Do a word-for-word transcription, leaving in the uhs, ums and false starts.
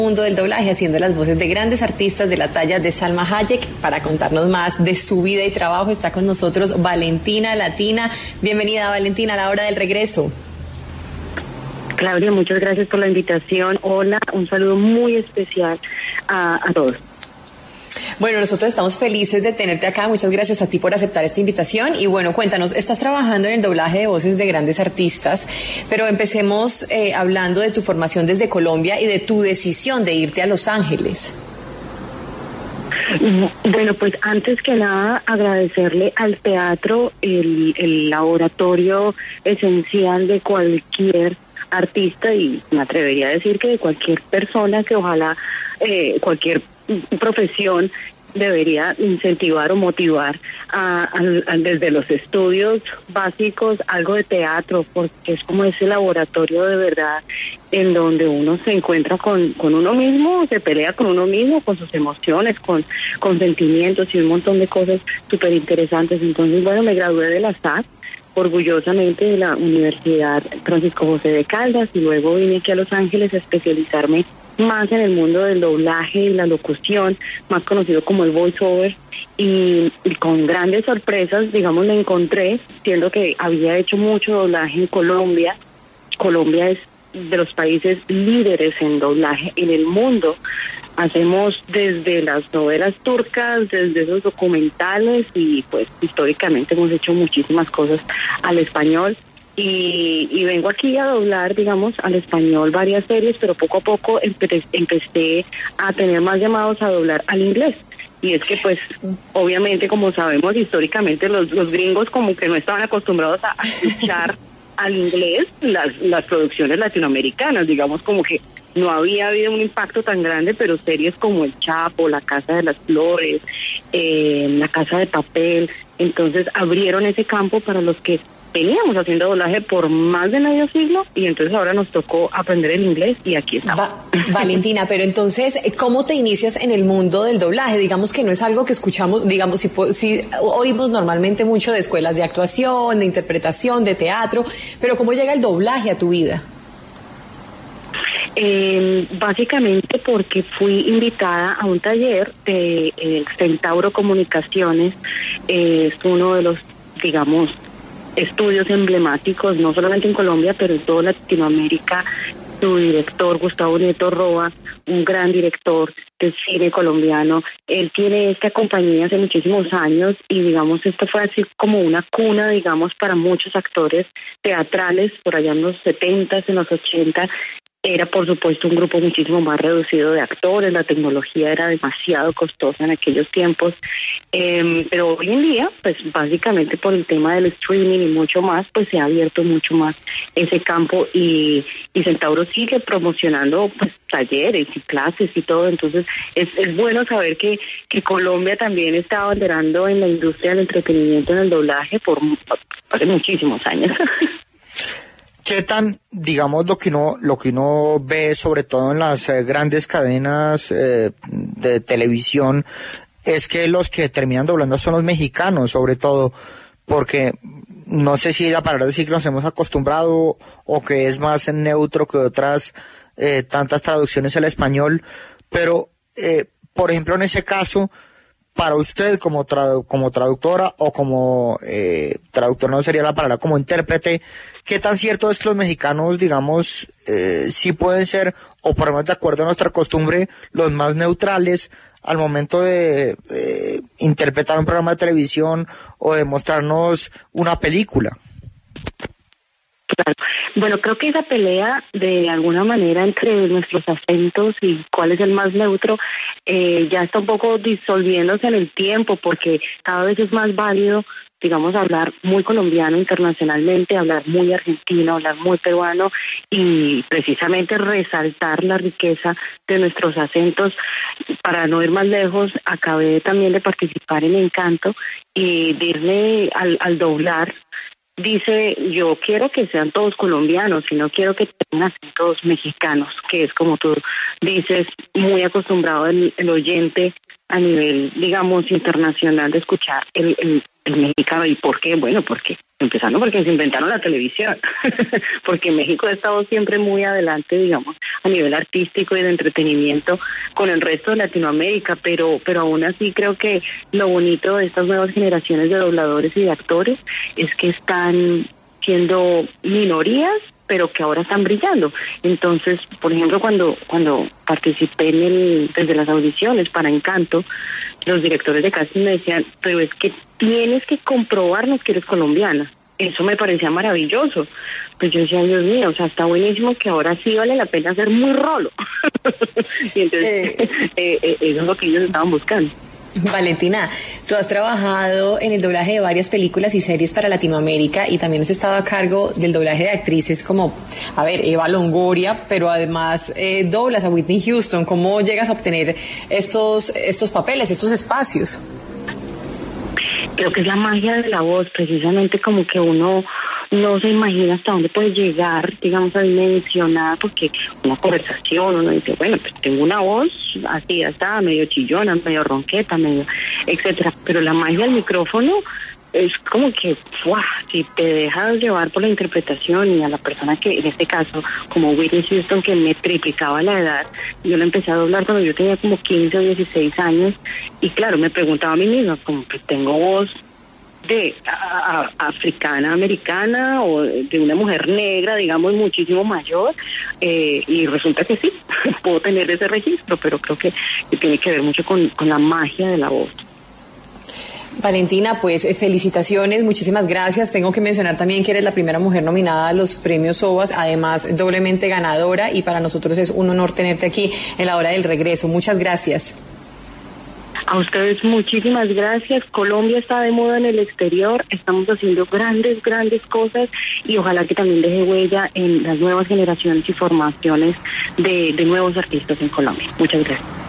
mundo del doblaje, haciendo las voces de grandes artistas de la talla de Salma Hayek. Para contarnos más de su vida y trabajo está con nosotros Valentina Latina. Bienvenida, Valentina, a la hora del regreso. Claudia, muchas gracias por la invitación. Hola, un saludo muy especial a, a todos. Bueno, nosotros estamos felices de tenerte acá. Muchas gracias a ti por aceptar esta invitación. Y bueno, cuéntanos, estás trabajando en el doblaje de voces de grandes artistas, pero empecemos eh, hablando de tu formación desde Colombia y de tu decisión de irte a Los Ángeles. Bueno, pues antes que nada agradecerle al teatro, el, el laboratorio esencial de cualquier artista, y me atrevería a decir que de cualquier persona que ojalá eh, cualquier profesión debería incentivar o motivar a, a, a, desde los estudios básicos algo de teatro, porque es como ese laboratorio de verdad en donde uno se encuentra con, con uno mismo, se pelea con uno mismo, con sus emociones, con, con sentimientos y un montón de cosas súper interesantes. Entonces, bueno, me gradué de la S A C, orgullosamente, de la Universidad Francisco José de Caldas, y luego vine aquí a Los Ángeles a especializarme más en el mundo del doblaje y la locución, más conocido como el voiceover, y, y con grandes sorpresas, digamos, me encontré, siendo que había hecho mucho doblaje en Colombia. Colombia es de los países líderes en doblaje en el mundo. Hacemos desde las novelas turcas, desde esos documentales, y pues históricamente hemos hecho muchísimas cosas al español. Y, y vengo aquí a doblar, digamos, al español varias series, pero poco a poco empe- empecé a tener más llamados a doblar al inglés. Y es que, pues, obviamente, como sabemos, históricamente los, los gringos como que no estaban acostumbrados a, a escuchar al inglés las, las producciones latinoamericanas, digamos, como que no había habido un impacto tan grande, pero series como El Chapo, La Casa de las Flores, eh, La Casa de Papel, entonces abrieron ese campo para los que veníamos haciendo doblaje por más de medio siglo, y entonces ahora nos tocó aprender el inglés y aquí estamos. Va, Valentina, pero entonces, ¿cómo te inicias en el mundo del doblaje? Digamos que no es algo que escuchamos, digamos, si, si oímos normalmente mucho de escuelas de actuación, de interpretación, de teatro, pero ¿cómo llega el doblaje a tu vida? Eh, básicamente porque fui invitada a un taller de eh, Centauro Comunicaciones. Eh, es uno de los, digamos, estudios emblemáticos, no solamente en Colombia, pero en toda Latinoamérica. Su director, Gustavo Nieto Roa, un gran director de cine colombiano, él tiene esta compañía hace muchísimos años, y digamos, esto fue así como una cuna, digamos, para muchos actores teatrales por allá en los setentas, en los ochenta. Era, por supuesto, un grupo muchísimo más reducido de actores, la tecnología era demasiado costosa en aquellos tiempos, eh, pero hoy en día, pues básicamente por el tema del streaming y mucho más, pues se ha abierto mucho más ese campo, y, y Centauro sigue promocionando pues talleres y clases y todo. Entonces es, es bueno saber que, que Colombia también está abanderando en la industria del entretenimiento, en el doblaje, por, por muchísimos años. ¿Qué tan, digamos, lo que uno, lo que uno ve, sobre todo en las eh, grandes cadenas eh, de televisión, es que los que terminan doblando son los mexicanos, sobre todo, porque no sé si la palabra decir que nos hemos acostumbrado o que es más neutro que otras eh, tantas traducciones al español, pero, eh, por ejemplo, en ese caso, para usted como tradu- como traductora o como eh, traductor, no sería la palabra, como intérprete, ¿qué tan cierto es que los mexicanos, digamos, eh, sí pueden ser, o por lo menos de acuerdo a nuestra costumbre, los más neutrales al momento de eh, interpretar un programa de televisión o de mostrarnos una película? Claro. Bueno, creo que esa pelea de alguna manera entre nuestros acentos y cuál es el más neutro eh, ya está un poco disolviéndose en el tiempo, porque cada vez es más válido, digamos, hablar muy colombiano internacionalmente, hablar muy argentino, hablar muy peruano, y precisamente resaltar la riqueza de nuestros acentos. Para no ir más lejos, acabé también de participar en Encanto, y dirle al, al doblar, dice, yo quiero que sean todos colombianos, y no quiero que tengan acentos mexicanos, que es como tú dices, muy acostumbrado el, el oyente a nivel, digamos, internacional de escuchar el, el, el mexicano. ¿Y por qué? Bueno, porque empezaron porque se inventaron la televisión, porque México ha estado siempre muy adelante, digamos, a nivel artístico y de entretenimiento con el resto de Latinoamérica, pero pero aún así creo que lo bonito de estas nuevas generaciones de dobladores y de actores es que están siendo minorías, pero que ahora están brillando. Entonces, por ejemplo, cuando cuando participé en el, desde las audiciones para Encanto, los directores de casting me decían, pero es que tienes que comprobarnos que eres colombiana. Eso me parecía maravilloso. Pues yo decía, Dios mío, o sea, está buenísimo que ahora sí vale la pena ser muy rolo. Y entonces, eh. Eh, eh, eso es lo que ellos estaban buscando. Valentina, tú has trabajado en el doblaje de varias películas y series para Latinoamérica y también has estado a cargo del doblaje de actrices como, a ver, Eva Longoria, pero además eh, doblas a Whitney Houston. ¿Cómo llegas a obtener estos, estos papeles, estos espacios? Creo que es la magia de la voz, precisamente como que uno no se imagina hasta dónde puede llegar, digamos, a dimensionar, porque una conversación, uno dice, bueno, pues tengo una voz así, hasta medio chillona, medio ronqueta, medio, etcétera, pero la magia del micrófono es como que, ¡fuah!, si te dejas llevar por la interpretación, y a la persona que, en este caso, como Whitney Houston, que me triplicaba la edad, yo la empecé a doblar cuando yo tenía como quince o dieciséis años, y claro, me preguntaba a mí misma, como que tengo voz de a, a, africana, americana, o de una mujer negra, digamos, muchísimo mayor, eh, y resulta que sí, puedo tener ese registro, pero creo que, que tiene que ver mucho con, con la magia de la voz. Valentina, pues eh, felicitaciones, muchísimas gracias. Tengo que mencionar también que eres la primera mujer nominada a los premios O V A S, además doblemente ganadora, y para nosotros es un honor tenerte aquí en la hora del regreso. Muchas gracias. A ustedes muchísimas gracias. Colombia está de moda en el exterior, estamos haciendo grandes, grandes cosas, y ojalá que también deje huella en las nuevas generaciones y formaciones de, de nuevos artistas en Colombia. Muchas gracias.